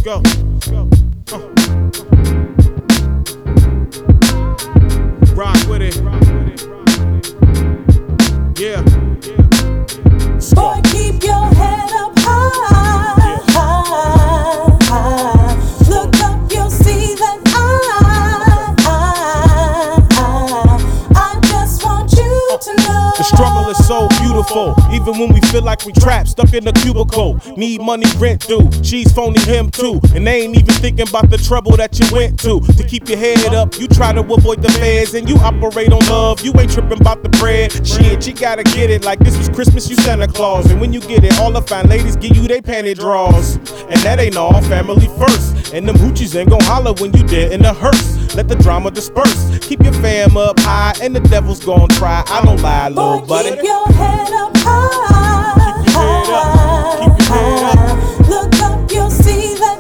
go. Rock with it. Yeah. Boy, keep your head up high, high, high. Look up, you'll see that I just want you to know. The struggle is so beautiful, even when we feel like we trapped, stuck in a cubicle. Need money, rent due. She's phoning him too, and they ain't even thinking about the trouble that you went to keep your head up. You try to avoid the feds, and you operate on love. You ain't tripping about the bread. Shit, you gotta get it like this was Christmas. You Santa Claus, and when you get it, all the fine ladies give you they panty draws. And that ain't all, family first. And them hoochies ain't gon' holler when you dead in the hearse. Let the drama disperse. Keep your fam up high, and the devil's gon' try. I don't lie, little Boy, buddy. keep your head up high. Keep your head up. Keep your head up. Look up, you'll see that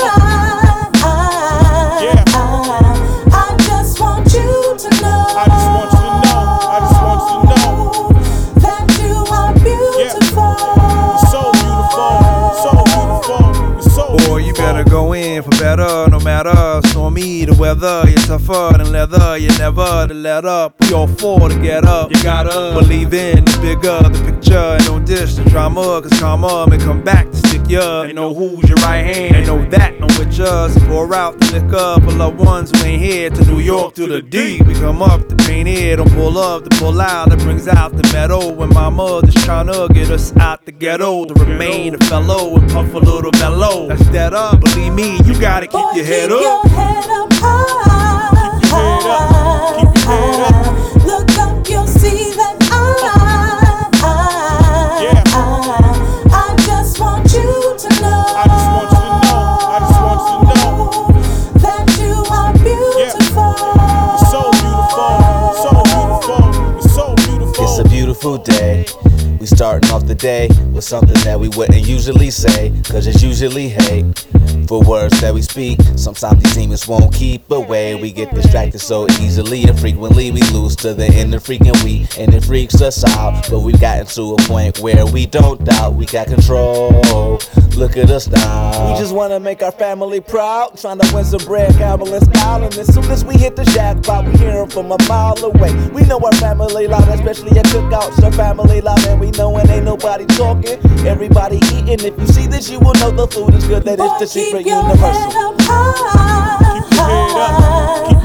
I just want you to know. I just want you to know. I just want you to know that you are beautiful. It's so beautiful. So beautiful. It's so Boy, you better go in for better, no matter stormy the weather. You're tougher than leather, you never to let up. We all for to get up. You gotta believe in the bigger the picture, and don't dish the drama, cause karma may come back to stick ya. And know who's your right hand, and know that no with ya. So pour out the liquor for loved ones who ain't here to New York through the D. We come up to paint it, don't pull up to pull out. That brings out the metal when mama just tryna get us out the ghetto. To remain a fellow and puff a little mellow. That's dead up, believe me, you gotta keep Boy, your head keep up. your head up high. Keep your head up. Keep your head up. Look up, you'll see that I just want you to know. I just want you to know. I just want you to know that you are beautiful. It's so beautiful. So beautiful. It's so beautiful. It's a beautiful day. We starting off the day with something that we wouldn't usually say, cause it's usually hate for words that we speak. Sometimes these demons won't keep away. We get distracted so easily, and frequently we lose to the inner freaking we, and it freaks us out. But we've gotten to a point where we don't doubt we got control. Look at us now. We just wanna make our family proud, trying to win some bread, gambling style. And as soon as we hit the jackpot, we hear 'em from a mile away. We know our family loud, especially at cookouts. Our family loud, and we know it ain't nobody talking. Everybody eating. If you see this, you will know the food is good. That is the secret Keep your universal. head up high. Keep your head up. Keep